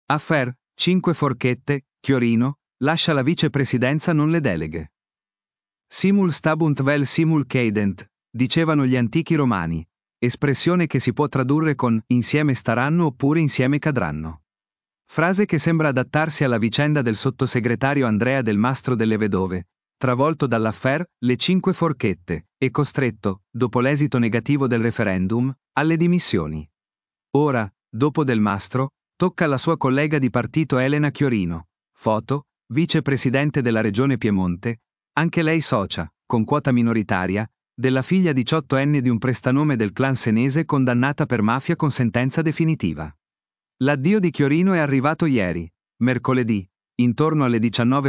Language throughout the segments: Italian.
Affair, 5 forchette, Chiorino, lascia la vicepresidenza non le deleghe. Simul stabunt vel simul cadent, dicevano gli antichi romani, espressione che si può tradurre con insieme staranno oppure insieme cadranno. Frase che sembra adattarsi alla vicenda del sottosegretario Andrea Del Mastro delle Vedove, travolto dall'affair Le 5 forchette, e costretto, dopo l'esito negativo del referendum, alle dimissioni. Ora, dopo Del Mastro, tocca alla sua collega di partito Elena Chiorino, foto, vicepresidente della regione Piemonte, anche lei socia, con quota minoritaria, della figlia 18enne di un prestanome del clan senese condannata per mafia con sentenza definitiva. L'addio di Chiorino è arrivato ieri, mercoledì, intorno alle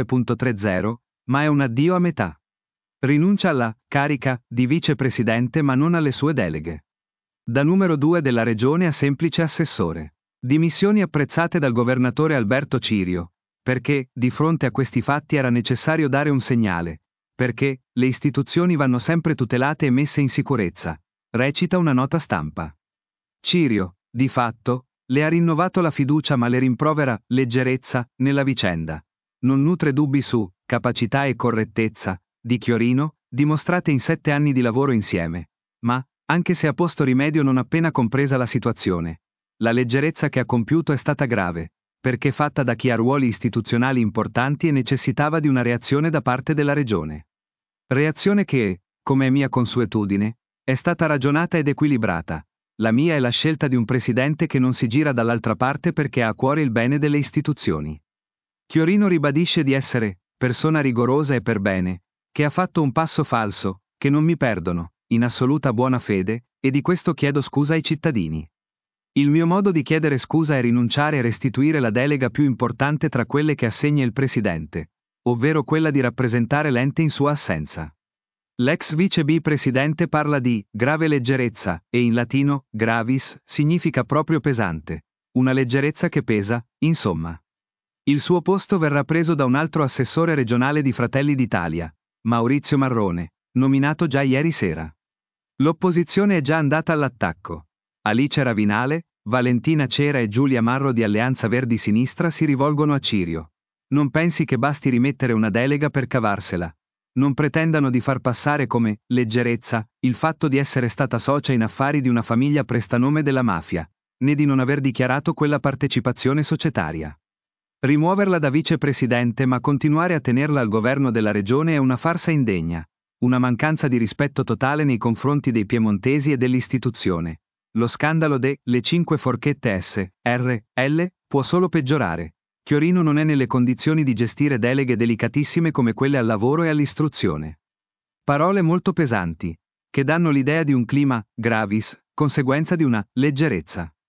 19:30, ma è un addio a metà. Rinuncia alla carica di vicepresidente ma non alle sue deleghe. Da numero 2 della regione a semplice assessore. Dimissioni apprezzate dal governatore Alberto Cirio, perché, di fronte a questi fatti era necessario dare un segnale, perché le istituzioni vanno sempre tutelate e messe in sicurezza, recita una nota stampa. Cirio, di fatto, le ha rinnovato la fiducia ma le rimprovera leggerezza nella vicenda. Non nutre dubbi su capacità e correttezza di Chiorino, dimostrate in 7 anni di lavoro insieme. Ma, anche se ha posto rimedio non appena compresa la situazione, la leggerezza che ha compiuto è stata grave, perché fatta da chi ha ruoli istituzionali importanti e necessitava di una reazione da parte della regione. Reazione che, come è mia consuetudine, è stata ragionata ed equilibrata. La mia è la scelta di un presidente che non si gira dall'altra parte perché ha a cuore il bene delle istituzioni. Chiorino ribadisce di essere persona rigorosa e per bene, che ha fatto un passo falso, che non mi perdono, in assoluta buona fede, e di questo chiedo scusa ai cittadini. Il mio modo di chiedere scusa è rinunciare e restituire la delega più importante tra quelle che assegna il presidente, ovvero quella di rappresentare l'ente in sua assenza. L'ex vicepresidente parla di grave leggerezza, e in latino, gravis, significa proprio pesante. Una leggerezza che pesa, insomma. Il suo posto verrà preso da un altro assessore regionale di Fratelli d'Italia, Maurizio Marrone, nominato già ieri sera. L'opposizione è già andata all'attacco. Alice Ravinale, Valentina Cera e Giulia Marro di Alleanza Verdi Sinistra si rivolgono a Cirio. Non pensi che basti rimettere una delega per cavarsela. Non pretendano di far passare come leggerezza il fatto di essere stata socia in affari di una famiglia prestanome della mafia, né di non aver dichiarato quella partecipazione societaria. Rimuoverla da vicepresidente ma continuare a tenerla al governo della regione è una farsa indegna, una mancanza di rispetto totale nei confronti dei piemontesi e dell'istituzione. Lo scandalo Le 5 forchette S.R.L. può solo peggiorare. Chiorino non è nelle condizioni di gestire deleghe delicatissime come quelle al lavoro e all'istruzione. Parole molto pesanti, che danno l'idea di un clima gravis, conseguenza di una leggerezza.